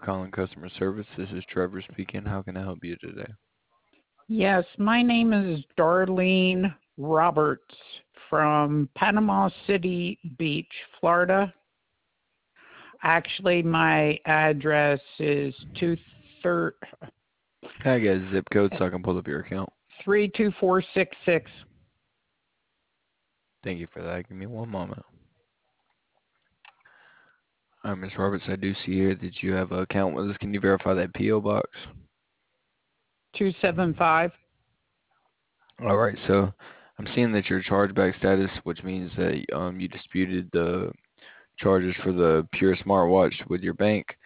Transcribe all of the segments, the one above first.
calling customer service. This is Trevor speaking. How can I help you today? Yes, my name is Darlene Roberts from Panama City Beach, Florida. Actually, my address is Can I get a zip code so I can pull up your account? 32466. Thank you for that. Give me one moment. Ms. Roberts, I do see here that you have an account with us. Can you verify that P.O. box? 275. All right, so I'm seeing that your chargeback status, which means that you disputed the charges for the Pure smartwatch with your bank.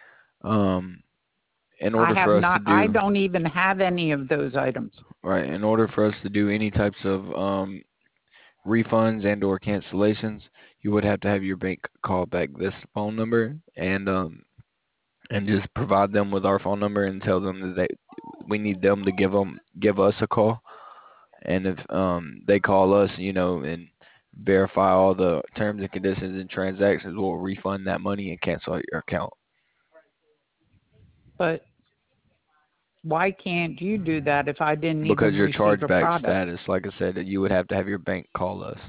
In order for us to I do don't even have any of those items. right, in order for us to do any types of refunds and or cancellations, you would have to have your bank call back this phone number and just provide them with our phone number and tell them that we need them to give us a call. And if they call us, and verify all the terms and conditions and transactions, we'll refund that money and cancel out your account. But why can't you do that if I didn't Because even your receive a chargeback product? status, like I said, that you would have to have your bank call us.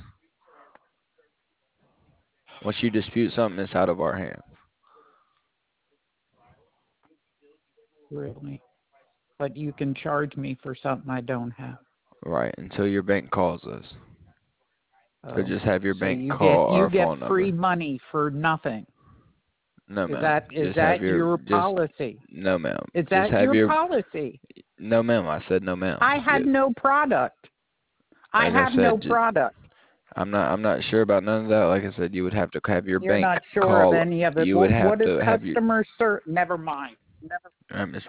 Once you dispute something, it's out of our hands. Really? But you can charge me for something I don't have. Right, until your bank calls us. So just have your So bank you call our get phone free number. money for nothing. No, Is ma'am. that your policy? No, ma'am. Is Just that have your your policy? No, ma'am. I said no, ma'am. I had no product. I Like I have no said, product. I'm not sure about none of that. Like I said, you would have to have your You're bank not sure of call. any of it. You would have What is to have your. customer service? Never mind. All right, Miss